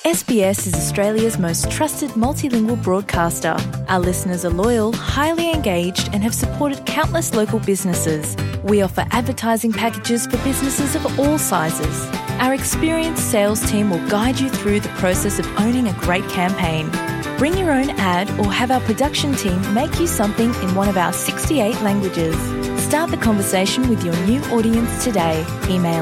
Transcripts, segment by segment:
SBS is Australia's most trusted multilingual broadcaster. Our listeners are loyal, highly engaged, and have supported countless local businesses. We offer advertising packages for businesses of all sizes. Our experienced sales team will guide you through the process of owning a great campaign. Bring your own ad or have our production team make you something in one of our 68 languages. Start the conversation with your new audience today. Email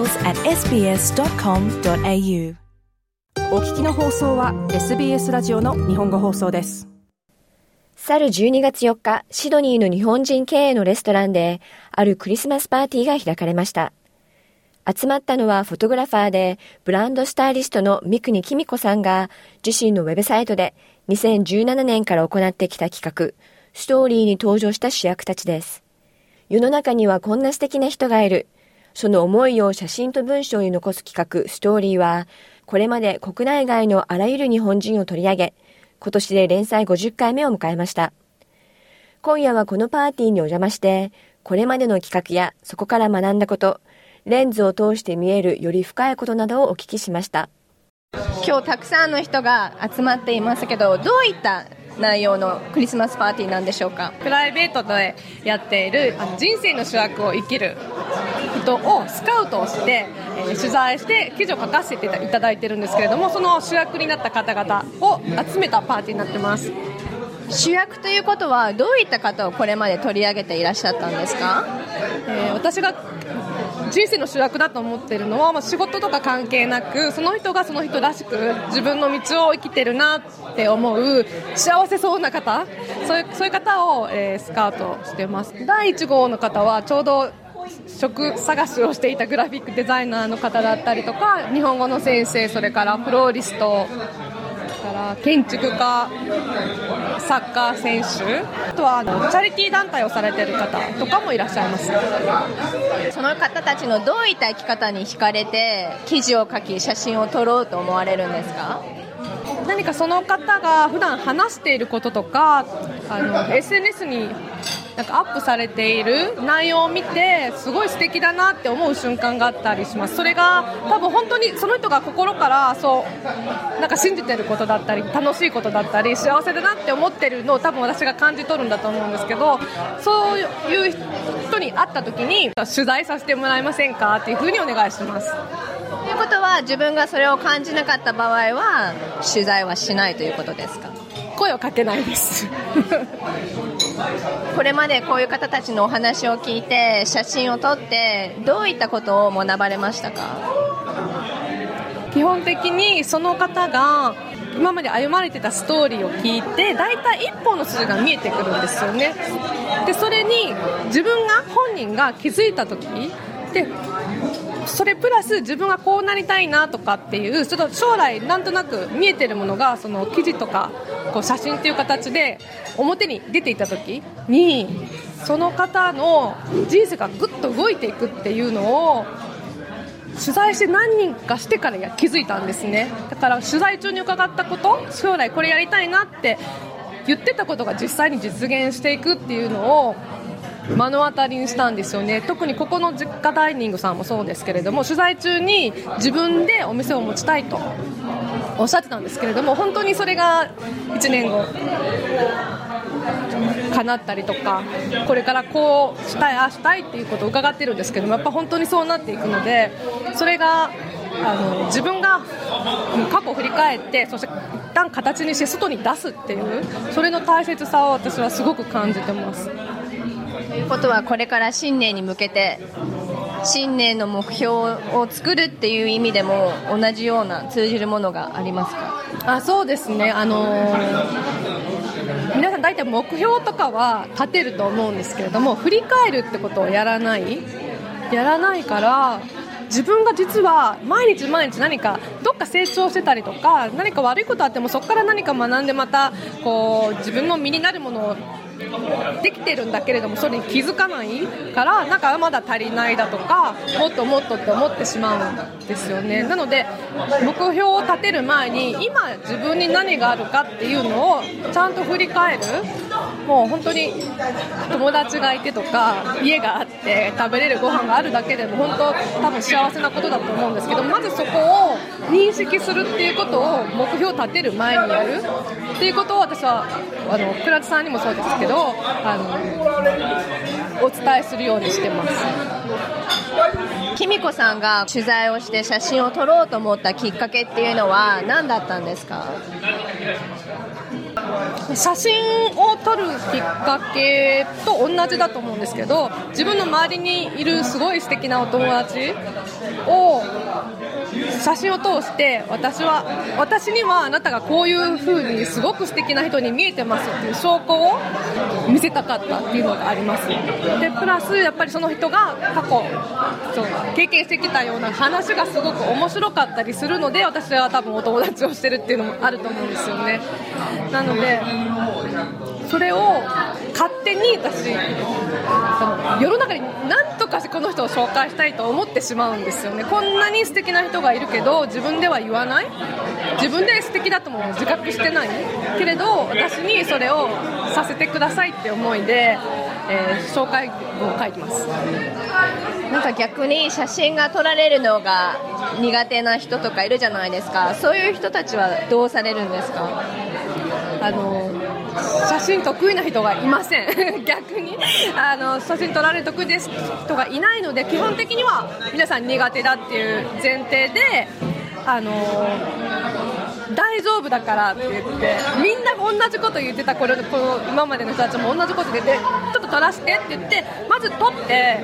sales@sbs.com.au。 お聞きの放送は SBS ラジオの日本語放送です。 去る12月4日、シドニーの日本人経営のレストランで、あるクリスマスパーティーが開かれました。集まったのはフォトグラファーで、ブランドスタイリストの三國公子さんが、自身のウェブサイトで2017年から行ってきた企画、ストーリーに登場した主役たちです。世の中にはこんな素敵な人がいる。その思いを写真と文章に残す企画、ストーリーは、これまで国内外のあらゆる日本人を取り上げ、今年で連載50回目を迎えました。今夜はこのパーティーにお邪魔して、これまでの企画やそこから学んだこと、レンズを通して見えるより深いことなどをお聞きしました。今日たくさんの人が集まっていますけど、どういった内容のクリスマスパーティーなんでしょうか？ プライベートでやっている人生の主役を生きる人をスカウトをして、取材して記事を書かせていただいているんですけれども、その主役になった方々を集めたパーティーになってます。 主役ということはどういった方をこれまで取り上げていらっしゃったんですか？ 私が人生の主役だと思っているのは、仕事とか関係なくその人がその人らしく自分の道を生きてるなって思う幸せそうな方、そういう方を、スカウトしてます。第1号の方はちょうど職探しをしていたグラフィックデザイナーの方だったりとか、日本語の先生、それからフローリストから建築家、サッカー選手、あとはチャリティー団体をされている方とかもいらっしゃいます。 その方たちのどういった生き方に惹かれて記事を書き写真を撮ろうと思われるんですか？ 何かその方が普段話していることとか、SNS になんかアップされている内容を見てすごい素敵だなって思う瞬間があったりします。それが多分本当にその人が心からなんか信じてることだったり楽しいことだったり幸せだなって思ってるのを多分私が感じ取るんだと思うんですけど、そういう人に会った時に取材させてもらえませんかっていうふうにお願いします。 ということは自分がそれを感じなかった場合は取材はしないということですか？ 声をかけないですこれまでこういう方たちのお話を聞いて写真を撮ってどういったことを学ばれましたか？ 基本的にその方が今まで歩まれてたストーリーを聞いてだいたい一本の筋が見えてくるんですよね。でそれに自分が本人が気づいた時で、それプラス自分がこうなりたいなとかっていうちょっと将来なんとなく見えてるものがその記事とかこう写真っていう形で表に出ていた時にその方の人生がぐっと動いていくっていうのを取材して何人かしてから気づいたんですね。だから取材中に伺ったこと、将来これやりたいなって言ってたことが実際に実現していくっていうのを目の当たりにしたんですよね。特にここの実家ダイニングさんもそうですけれども、取材中に自分でお店を持ちたいとおっしゃってたんですけれども、本当にそれが1年後叶ったりとか、これからこうしたいああしたいっていうことを伺ってるんですけども、やっぱ本当にそうなっていくので、それが自分が過去を振り返ってそして一旦形にして外に出すっていうそれの大切さを私はすごく感じてます。 ということはこれから新年に向けて新年の目標を作るっていう意味でも同じような通じるものがありますか？ そうですね、皆さん大体目標とかは立てると思うんですけれども、振り返るってことをやらないから自分が実は毎日何かどっか成長してたりとか何か悪いことあってもそこから何か学んでまたこう自分の身になるものをできてるんだけれどもそれに気づかないからなんかまだ足りないだとかもっともっとって思ってしまうんですよね。なので目標を立てる前に今自分に何があるかっていうのをちゃんと振り返るもう本当に友達がいてとか家があって食べれるご飯があるだけでも本当多分幸せなことだと思うんですけど、まずそこを認識するっていうことを目標を立てる前にやるっていうことを私は倉地さんにもそうですけどお伝えするようにしてます。 きみこさんが取材をして写真を撮ろうと思ったきっかけっていうのは何だったんですか？ 写真を撮るきっかけと同じだと思うんですけど、自分の周りにいるすごい素敵なお友達を写真を通して私にはあなたがこういう風にすごく素敵な人に見えてますっていう証拠を見せたかったっていうのがあります。でプラスやっぱりその人が過去経験してきたような話がすごく面白かったりするので、私は多分お友達をしてるっていうのもあると思うんですよね。なのでそれを勝手に私世の中に何とかしてこの人を紹介したいと思ってしまうんですよね。こんなに素敵な人がいるけど自分では言わない、自分で素敵だとも自覚してないけれど私にそれをさせてくださいって思いで、紹介文を書いてます。 なんか逆に写真が撮られるのが苦手な人とかいるじゃないですか。そういう人たちはどうされるんですか？ 写真得意な人がいません逆に写真撮られる得意です人がいないので、基本的には皆さん苦手だっていう前提で大丈夫だからって言ってみんな同じこと言ってたこの今までの人たちも同じことでちょっと撮らせてって言ってまず撮って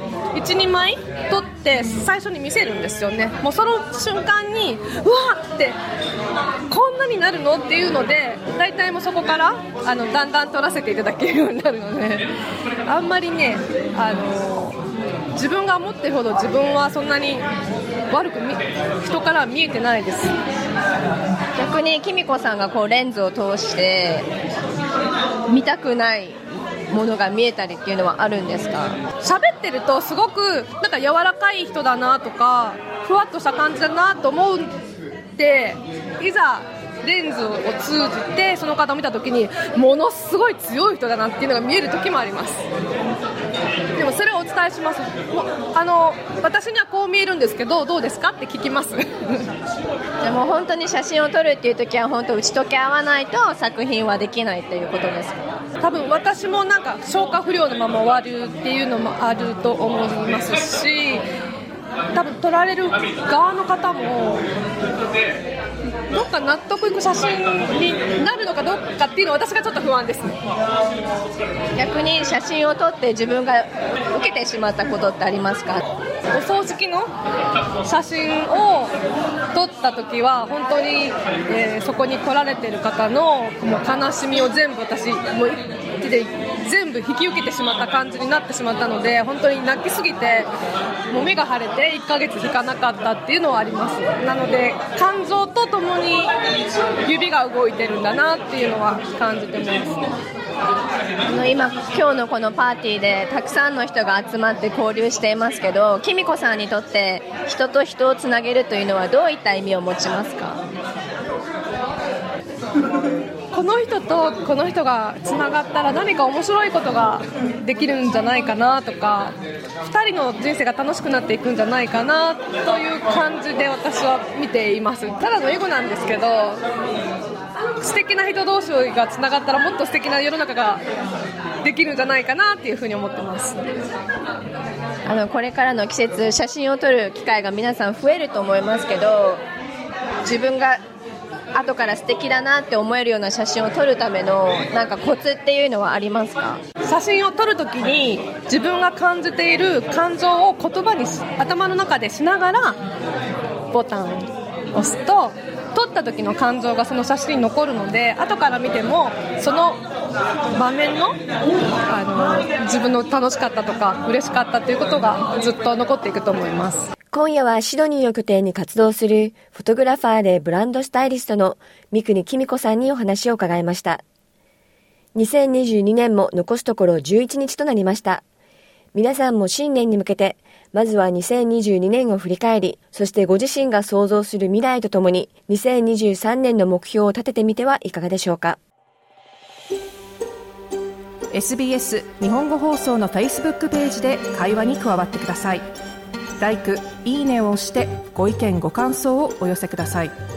1,2 枚撮って最初に見せるんですよね。もうその瞬間にうわってこんなになるのっていうので大体もうそこからだんだん撮らせていただけるようになるので、あんまりね自分が思ってるほど自分はそんなに悪く人からは見えてないです。 逆にきみこさんがこうレンズを通して見たくないものが見えたりっていうのはあるんですか？ 喋ってるとすごくなんか柔らかい人だなとかふわっとした感じだなと思っていざレンズを通じてその方を見た時にものすごい強い人だなっていうのが見える時もあります。でもそれをお伝えします。私にはこう見えるんですけどどうですかって聞きますでも本当に写真を撮るっていう時は本当打ち解け合わないと作品はできないっていうことですか？ 多分私もなんか消化不良のまま終わるっていうのもあると思いますし、多分撮られる側の方もどっか納得いく写真になるのかどうかっていうのは私がちょっと不安ですね。 逆に写真を撮って自分が受けてしまったことってありますか？ お葬式の写真を撮った時は本当に、そこに来られてる方のもう悲しみを全部私もう手で全部引き受けてしまった感じになってしまったので、本当に泣きすぎてもう目が腫れて1ヶ月引かなかったっていうのはあります。なので感情とともに指が動いてるんだなっていうのは感じてます。 今日のこのパーティーでたくさんの人が集まって交流していますけど、きみこさんにとって人と人をつなげるというのはどういった意味を持ちますか？ この人とこの人がつながったら何か面白いことができるんじゃないかなとか、2人の人生が楽しくなっていくんじゃないかなという感じで私は見ています。ただのエゴなんですけど、素敵な人同士がつながったらもっと素敵な世の中ができるんじゃないかなっていうふうに思ってます。 これからの季節写真を撮る機会が皆さん増えると思いますけど、自分が後から素敵だなって思えるような写真を撮るためのなんかコツっていうのはありますか？ 写真を撮るときに自分が感じている感情を言葉に頭の中でしながらボタンを押すと撮った時の感情がその写真に残るので、後から見てもその場面の、自分の楽しかったとか嬉しかったということがずっと残っていくと思います。 今夜はシドニーを拠点に活動するフォトグラファーでブランドスタイリストの三国きみこさんにお話を伺いました。2022年も残すところ11日となりました。皆さんも新年に向けてまずは2022年を振り返り、そしてご自身が想像する未来とともに2023年の目標を立ててみてはいかがでしょうか。 SBS 日本語放送の Facebook ページで会話に加わってください。LIKE、いいねを押してご意見ご感想をお寄せください。